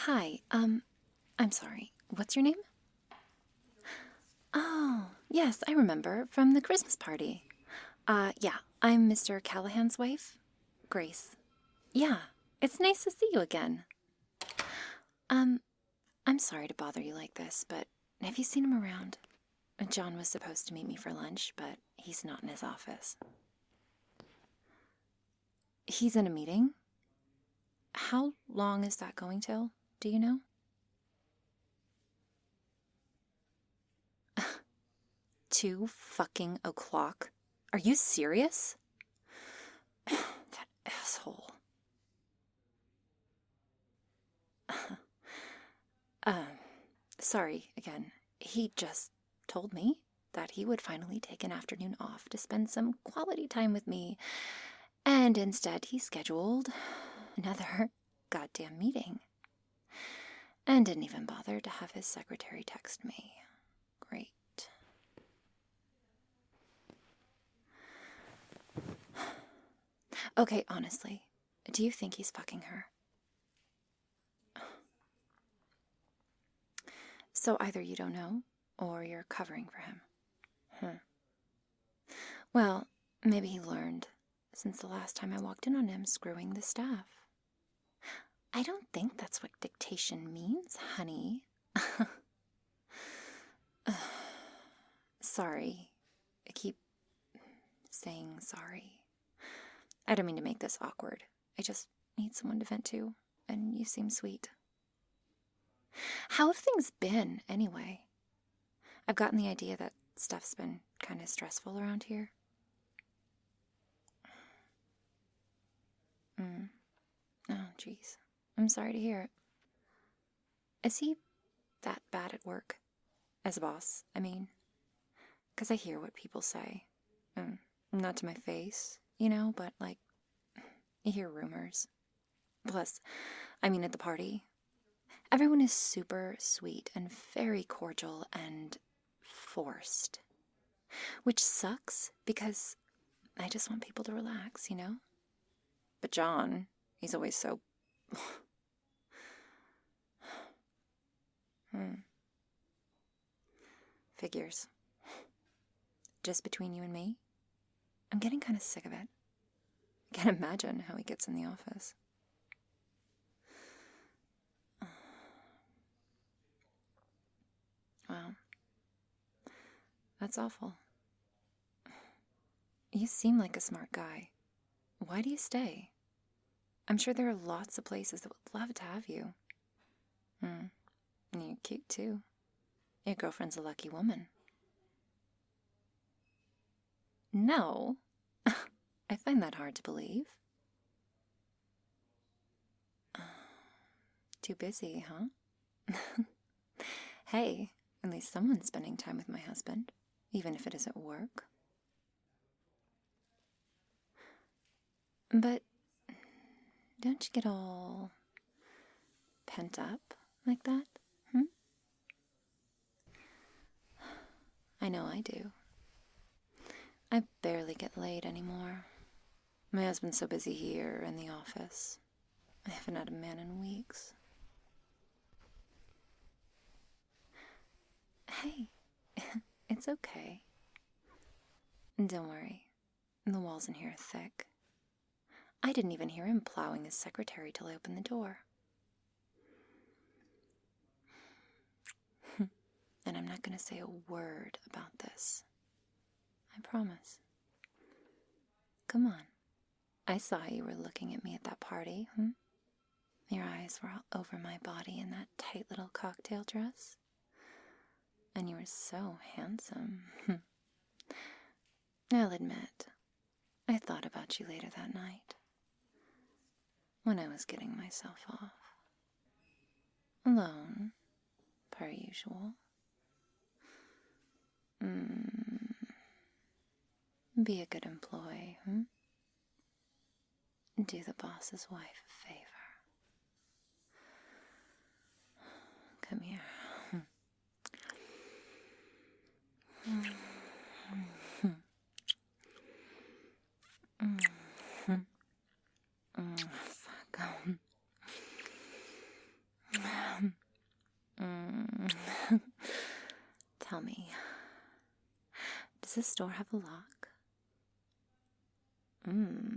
Hi, I'm sorry. What's your name? Oh, yes, I remember from the Christmas party. Yeah, I'm Mr. Callahan's wife, Grace. Yeah, it's nice to see you again. Um, I'm sorry to bother you like this, but have you seen him around? John was supposed to meet me for lunch, but he's not in his office. He's in a meeting? How long is that going till? Do you know? 2 fucking o'clock? Are you serious? That asshole. Um, Sorry again. He just told me that he would finally take an afternoon off to spend some quality time with me, and instead he scheduled another goddamn meeting. And didn't even bother to have his secretary text me. Great. Okay, honestly, do you think he's fucking her? So either you don't know, or you're covering for him. Well, maybe he learned since the last time I walked in on him screwing the staff. I don't think that's what dictation means, honey. Sorry. I keep saying sorry. I don't mean to make this awkward. I just need someone to vent to, and you seem sweet. How have things been, anyway? I've gotten the idea that stuff's been kind of stressful around here. Oh, jeez. I'm sorry to hear it. Is he that bad at work? As a boss, I mean. 'Cause I hear what people say. Not to my face, but like, you hear rumors. Plus, I mean, at the party, everyone is super sweet and very cordial and forced. Which sucks because I just want people to relax. But John, he's always so. Figures. Just between you and me, I'm getting kind of sick of it. I can't imagine how he gets in the office. Wow. That's awful. You seem like a smart guy. Why do you stay? I'm sure there are lots of places that would love to have you. And you're cute too. Your girlfriend's a lucky woman. No. I find that hard to believe. Too busy, huh? Hey, at least someone's spending time with my husband, even if it is at work. But don't you get all pent up like that? I know I do. I barely get laid anymore. My husband's so busy here in the office. I haven't had a man in weeks. Hey, it's okay. Don't worry. The walls in here are thick. I didn't even hear him plowing his secretary till I opened the door. And I'm not going to say a word about this. I promise. Come on. I saw you were looking at me at that party, Your eyes were all over my body in that tight little cocktail dress. And you were so handsome. I'll admit, I thought about you later that night. When I was getting myself off. Alone, per usual. Be a good employee, Do the boss's wife a favor. Come here. Fuck. Does this door have a lock? Mm.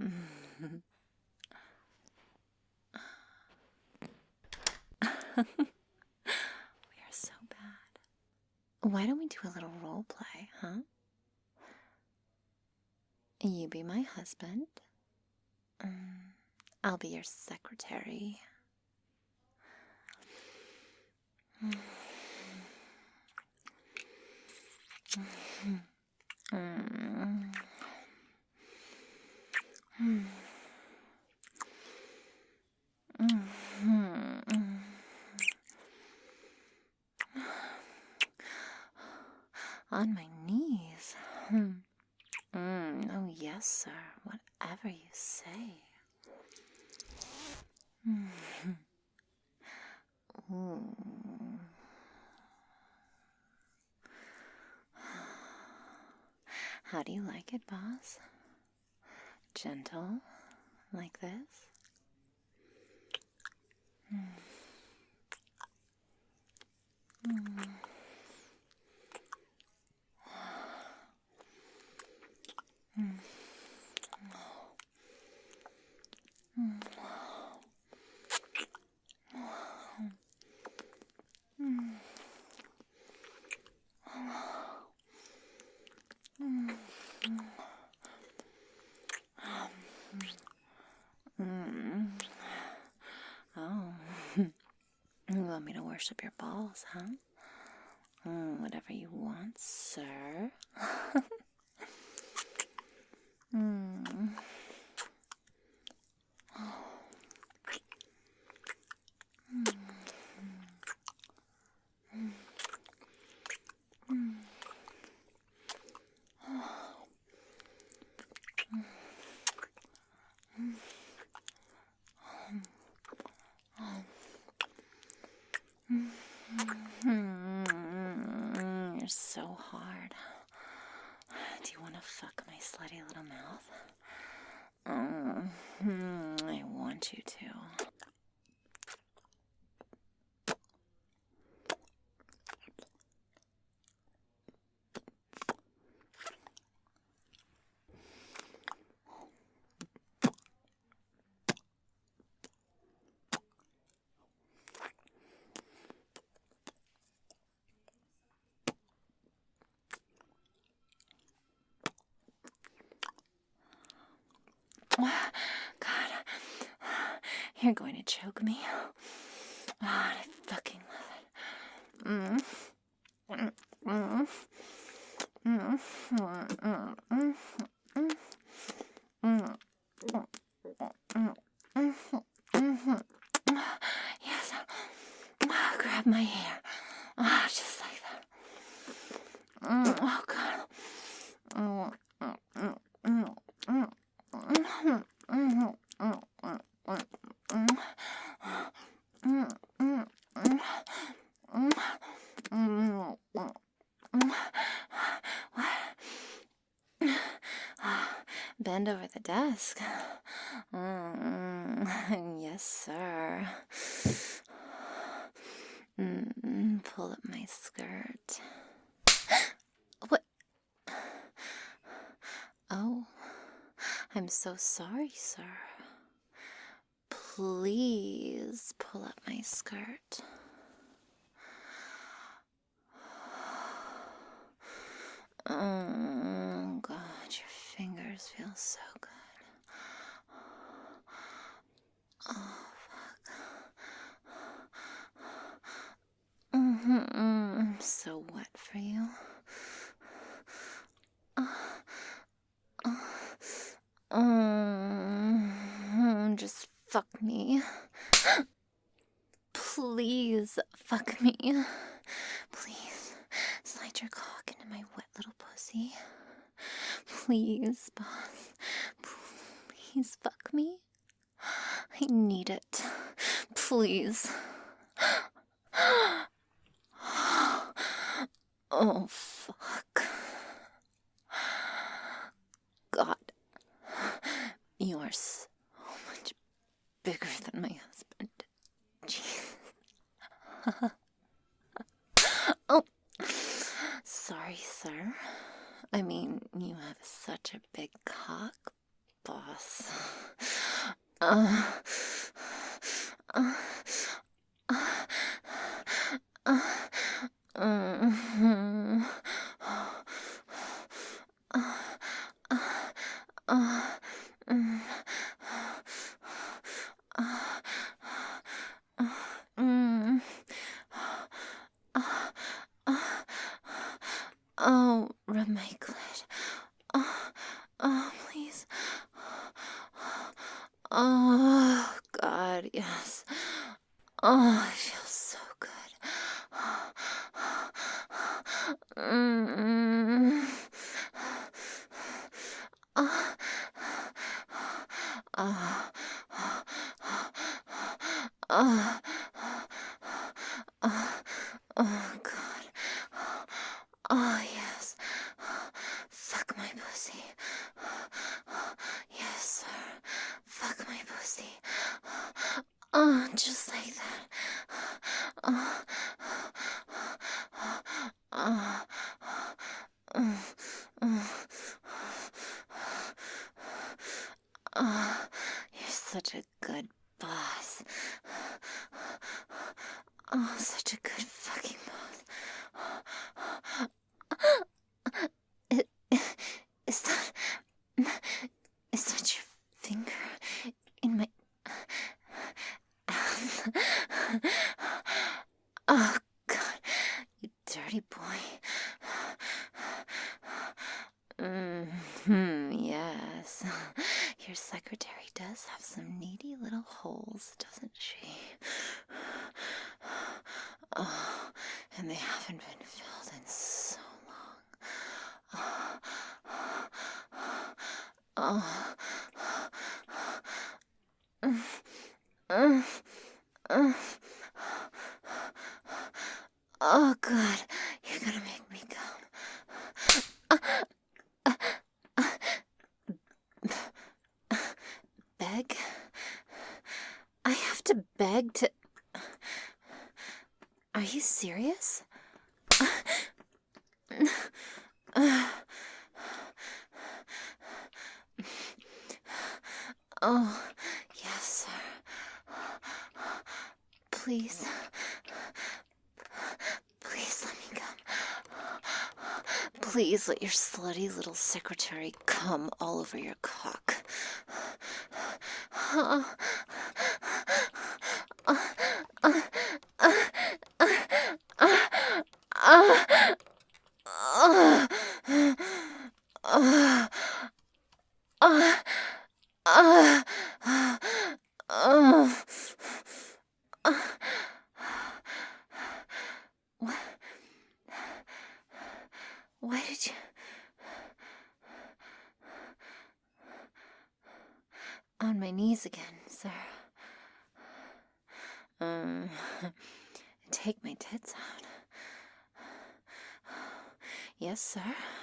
We are so bad. Why don't we do a little role play, huh? You be my husband. I'll be your secretary. On my knees. Oh, yes, sir. Whatever you say. Ooh. How do you like it, boss? Gentle, like this? Oh, you want me to worship your balls, huh? Whatever you want, sir. You're so hard. Do you want to fuck my slutty little mouth? I want you to. God, you're going to choke me. Oh, I fucking love it. Yes, grab my hair. Just like that. Oh, God. Bend over the desk. Yes, sir. Pull up my skirt. What? Oh, I'm so sorry, sir. Please pull up my skirt. Oh, God, your fingers feel so good. Oh, fuck. I'm so wet for you. Just fuck me. Please fuck me. Please slide your cock into my wet little pussy. Please, boss. Please fuck me. I need it. Please. Oh, fuck. God. You are so much bigger than my husband. Jesus. Oh. Sorry, sir. boss. Uh, uh, uh, uh, Oh, rub my clit. Oh, please. Oh, God, yes. Oh, it feels so good. Mm. Oh, oh, oh, oh, God. Oh, yes. Fuck my pussy. Yes, sir. Fuck my pussy. Oh, just like that. Oh, oh, oh, you're such a good boss. Oh, such a good fucking boss. It, is that your finger in my ass? Oh, God, you dirty boy. Yes. Your secretary does have some needy little holes, doesn't she? Oh, and they haven't been filled in so long. Oh. Oh, God, you're gonna make me come. Beg? I have to beg to... Are you serious? Oh, yes, sir. Please. Please let me come. Please let your slutty little secretary come all over your cock. Why did you... On my knees again, sir. Take my tits out. Yes, sir.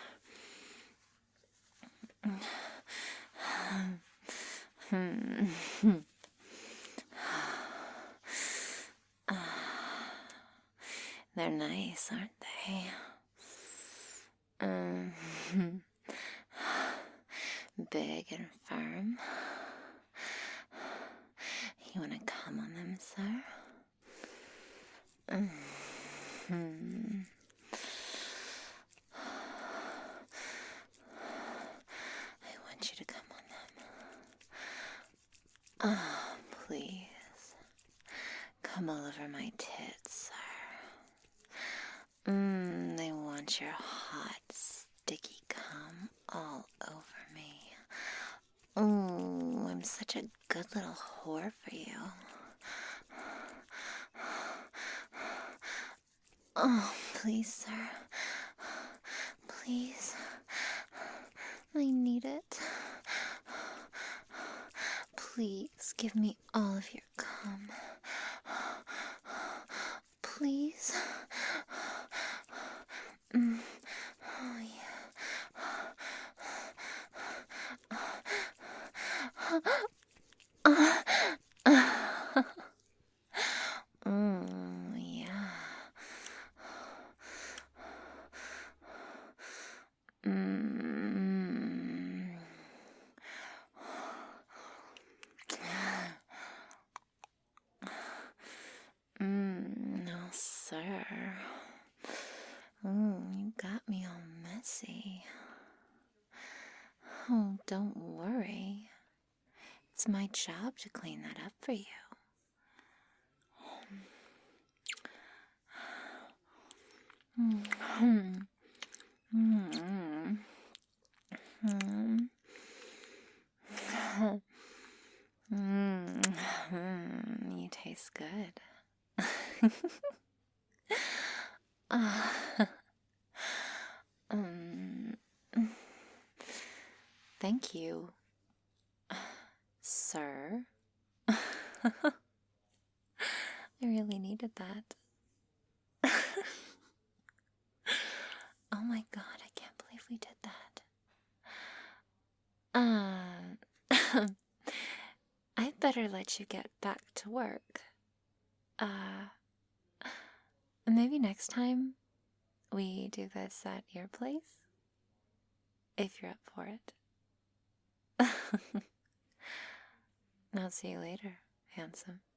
They're nice, aren't they? Big and firm. You wanna come on them, sir? I want you to come on them. Oh, please. Come all over my tits, sir. They want your hot, sticky cum all over me. Oh, I'm such a good little whore for you. Oh, please, sir. Please. I need it. Please give me all of your cum. Please. Oh, yeah. Yeah. don't worry. It's my job to clean that up for you. You taste good. um, Thank you, sir. I really needed that. Oh my god, I can't believe we did that. I'd better let you get back to work. Maybe next time we do this at your place? If you're up for it. I'll see you later, handsome.